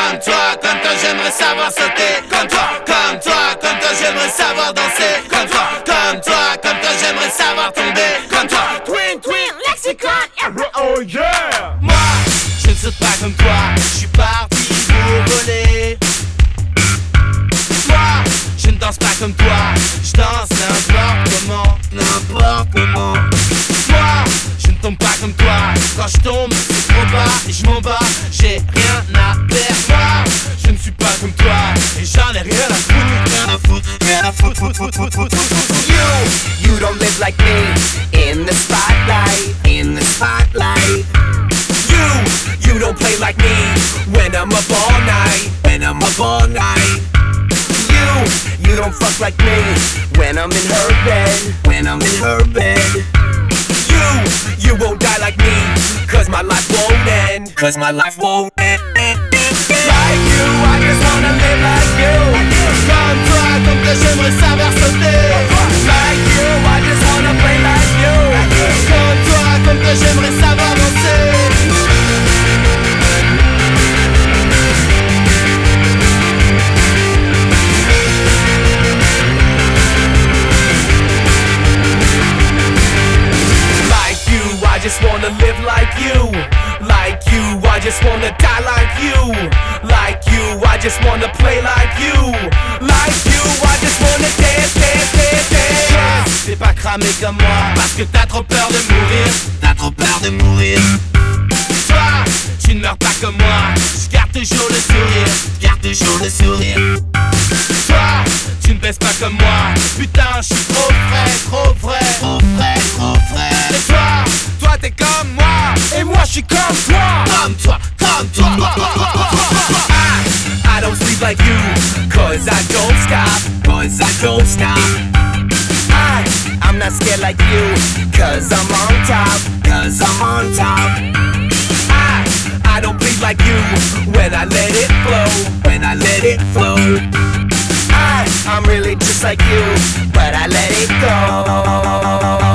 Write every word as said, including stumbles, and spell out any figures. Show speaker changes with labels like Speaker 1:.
Speaker 1: comme toi, comme toi j'aimerais savoir sauter. Comme toi, comme toi, comme toi j'aimerais savoir danser. Comme toi, comme toi, comme toi j'aimerais savoir tomber. Comme toi,
Speaker 2: Twin, twin, lexicon.
Speaker 3: Oh yeah.
Speaker 1: moi, je ne saute pas comme toi, je suis parti pour voler. Moi, je ne danse pas comme toi, je danse n'importe comment. N'importe comment. Moi, je ne tombe pas comme toi, quand je tombe c'est trop bas et je m'en bats, j'ai rien à perdre. Moi, je ne suis pas comme toi et j'en ai rien à foutre. Rien à foutre, rien à foutre, foutre, foutre, foutre, foutre, foutre.
Speaker 4: You, you don't live like me. In the spotlight, in the spotlight. You, you don't play like me. When I'm up all night, when I'm up all night. You, you don't fuck like me. When I'm in her bed, when I'm in her bed. You, you won't die like me. Cause my life won't end. Cause my life won't end. Like you, I just wanna live like you.
Speaker 1: Comme toi, comme toi j'aimerais savoir sauter.
Speaker 4: Like you, I just wanna play like you.
Speaker 1: Comme toi, comme toi j'aimerais savoir danser.
Speaker 4: Like you, I just wanna live like you. Like you, I just wanna die like you. Like you, I just wanna play like you. Like you, I just wanna dance, dance, dance, dance.
Speaker 1: T'es pas cramé comme moi, parce que t'as trop peur de mourir. T'as trop peur de mourir. Toi, tu ne meurs pas comme moi, je garde toujours le sourire. Je garde toujours le sourire. Toi, tu ne baisses pas comme moi, putain je suis trop frais, trop vrai. Trop frais, trop frais. Et toi, toi t'es comme moi, et moi je suis comme toi. Comme toi, comme toi.
Speaker 4: I, I don't sleep like you, cause I don't stop, cause I don't stop. I, I'm not scared like you, cause I'm on top, cause I'm on top. I, I don't bleed like you, when I let it flow, when I let it flow. I, I'm really just like you, but I let it go.